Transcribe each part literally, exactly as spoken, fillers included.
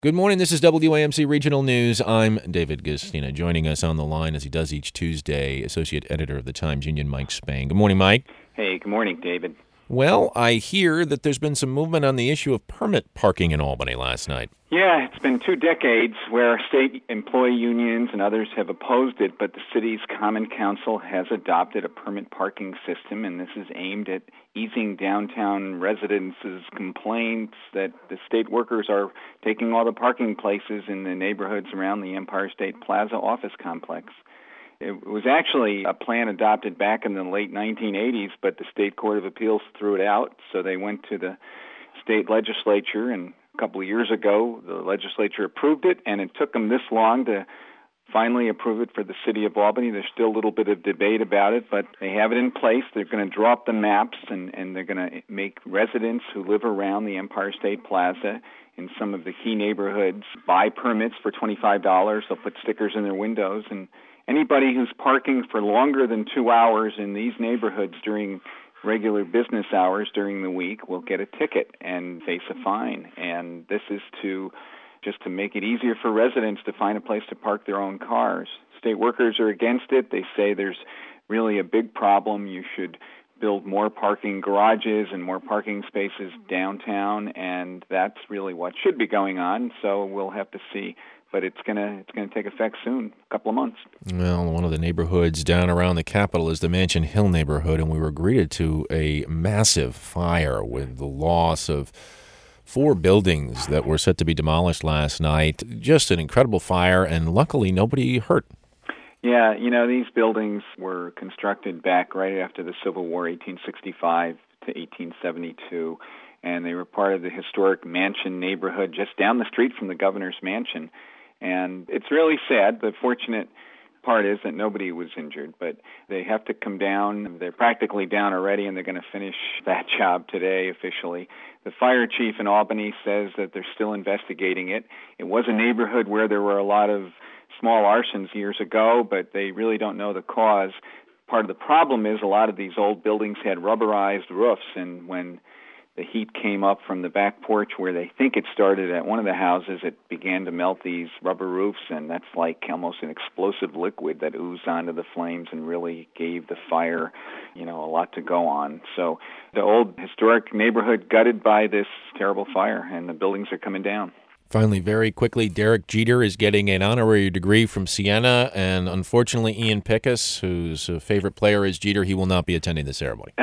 Good morning. This is W A M C Regional News. I'm David Gustina. Joining us on the line, as he does each Tuesday, Associate Editor of the Times-Union, Mike Spain. Good morning, Mike. Hey, good morning, David. Well, I hear that there's been some movement on the issue of permit parking in Albany last night. Yeah, it's been two decades where state employee unions and others have opposed it, but the city's Common Council has adopted a permit parking system, and this is aimed at easing downtown residents' complaints that the state workers are taking all the parking places in the neighborhoods around the Empire State Plaza office complex. It was actually a plan adopted back in the late nineteen eighties, but the State Court of Appeals threw it out, so they went to the state legislature, and a couple of years ago, the legislature approved it, and it took them this long to finally approve it for the city of Albany. There's still a little bit of debate about it, but they have it in place. They're going to draw up the maps, and, and they're going to make residents who live around the Empire State Plaza in some of the key neighborhoods buy permits for twenty-five dollars. They'll put stickers in their windows, and anybody who's parking for longer than two hours in these neighborhoods during regular business hours during the week will get a ticket and face a fine. And this is to just to make it easier for residents to find a place to park their own cars. State workers are against it. They say there's really a big problem. You should build more parking garages and more parking spaces downtown, and that's really what should be going on. So we'll have to see. But it's gonna it's gonna take effect soon, a couple of months. Well, one of the neighborhoods down around the Capitol is the Mansion Hill neighborhood, and we were greeted to a massive fire with the loss of four buildings that were set to be demolished last night. Just an incredible fire, and luckily nobody hurt. Yeah, you know, these buildings were constructed back right after the Civil War, eighteen sixty-five to eighteen seventy-two, and they were part of the historic Mansion neighborhood just down the street from the governor's mansion. And it's really sad. The fortunate part is that nobody was injured, but they have to come down. They're practically down already, and they're going to finish that job today officially. The fire chief in Albany says that they're still investigating it. It was a neighborhood where there were a lot of small arsons years ago, but they really don't know the cause. Part of the problem is a lot of these old buildings had rubberized roofs, and when the heat came up from the back porch where they think it started at one of the houses, it began to melt these rubber roofs, and that's like almost an explosive liquid that oozed onto the flames and really gave the fire, you know, a lot to go on. So the old historic neighborhood gutted by this terrible fire, and the buildings are coming down. Finally, very quickly, Derek Jeter is getting an honorary degree from Siena, and unfortunately, Ian Pickus, whose favorite player is Jeter, he will not be attending the ceremony.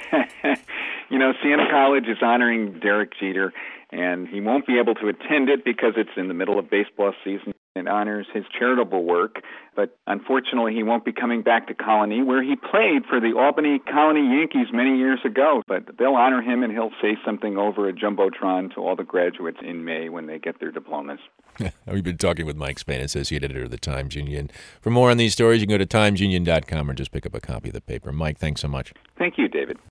You know, Siena College is honoring Derek Jeter, and he won't be able to attend it because it's in the middle of baseball season. It honors his charitable work, but unfortunately he won't be coming back to Colony, where he played for the Albany Colony Yankees many years ago. But they'll honor him, and he'll say something over a Jumbotron to all the graduates in May when they get their diplomas. We've been talking with Mike Spain, Associate Editor of the Times-Union. For more on these stories, you can go to times union dot com or just pick up a copy of the paper. Mike, thanks so much. Thank you, David.